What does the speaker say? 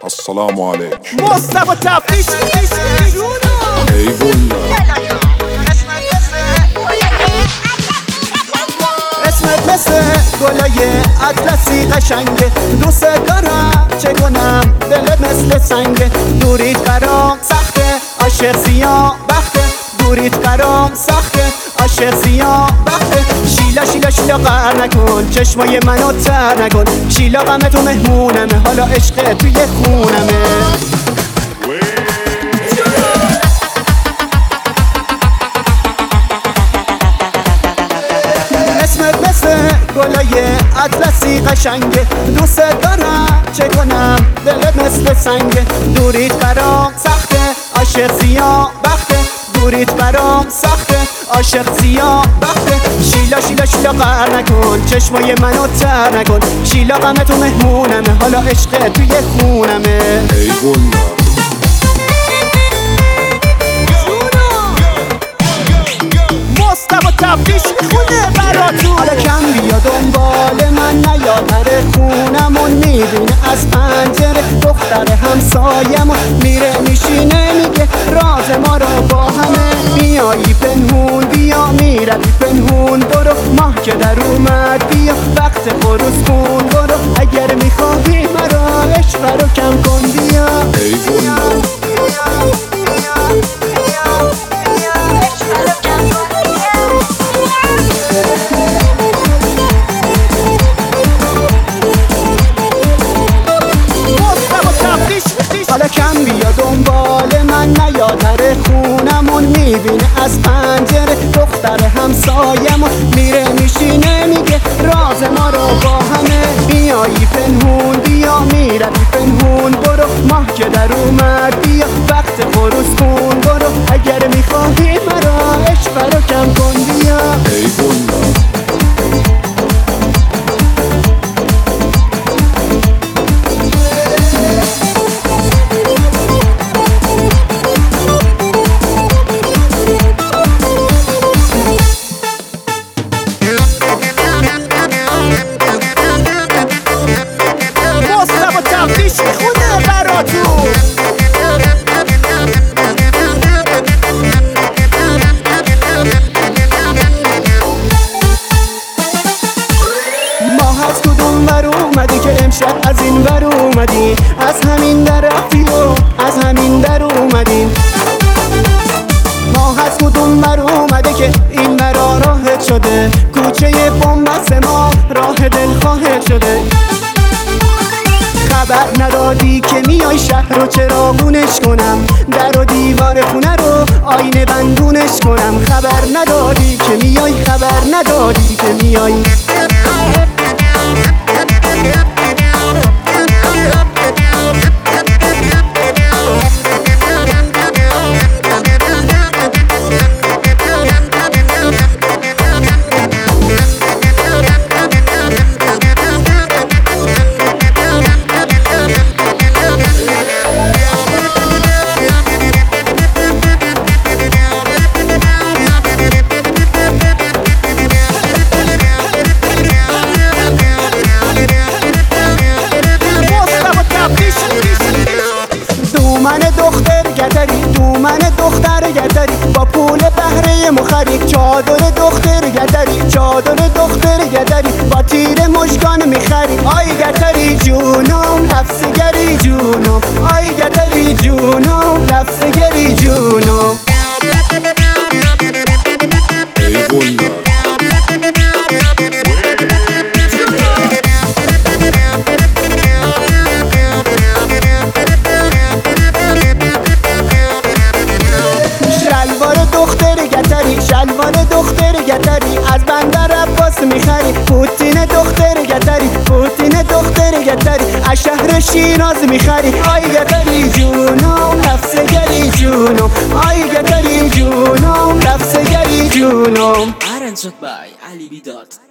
السلام عليك مصطفى تفتیش اسمت مثل گلای اطلسی قشنگه، دوست دارم چه کنم دلت مثل سنگه. دوریت برام سخته عاشق سیاه بخته، دوریت برام سخته عاشق سیاه بخته. شیلا شیلا شیلا قهر نکن، چشمای منو تر نکن. شیلا غم تو مهمونمه، حالا عشق توی خونمه. اسمت مثل گلای اطلسی قشنگه، دوست دارم چه کنم دلت مثل سنگه. دوریت برام سخته عاشق سیاه بخته، دوریت برام سخته عاشق سیاه بخته. شیلا شیلا شیلا قهر نکن، چشمای منو تر نکن. شیلا غم تو مهمونمه، حالا عشق توی خونمه. مصطفى تفتیش میخونه براتون. حالا کم بیا دنبال من نیا، در خونمون میبینه از پنجره دختر همسایمون میره میشینه میگه راز ما رو با همه. میایی پنهون بیا، میروی پنهون برو، ماه که در اومد بیا وقت خروس کن برو. اگر میخواهی مرا عشق رو کم کن بیا. حالا کم بیا دنبال من نیا، در خونمون میبینه از پنجره دختر همسایمون میره میشینه میگه راز ما رو با همه. میایی پنهون بیا، میروی پنهون برو، ماه که در اومد بیا وقت خروس کن برو. اگر میخواهی مرا عشق رو کم کن بیا. از کدوم ور اومدی که امشب از این ور اومدی؟ از همین در رفتی و از همین در اومدیم. ما از کدوم ور اومده که این مرا راهت شده؟ کوچه بنبست ما راه دلخواهت شده. خبر ندادی که میای شهر رو چراغونش کنم، در و دیوار خونه رو آینه بندونش کنم. خبر ندادی که میای، خبر ندادی که میای. دومن دختر گدری با پول بهره مخری. چادر دختر گدری، چادر دختر گدری با تیر مژگان میخری. آی گدری جونم لفظگری جونم، آی گدری جونم لفظگری جونم. شلوار دختر گدری از بندر عباس میخری. پوتین دختر گدری، پوتین دختر گدری از شهر شیراز میخری. آی گدری جونم لفظگری جونم، آی گدری جونم لفظگری جونم. Arranged by Ali Bidot.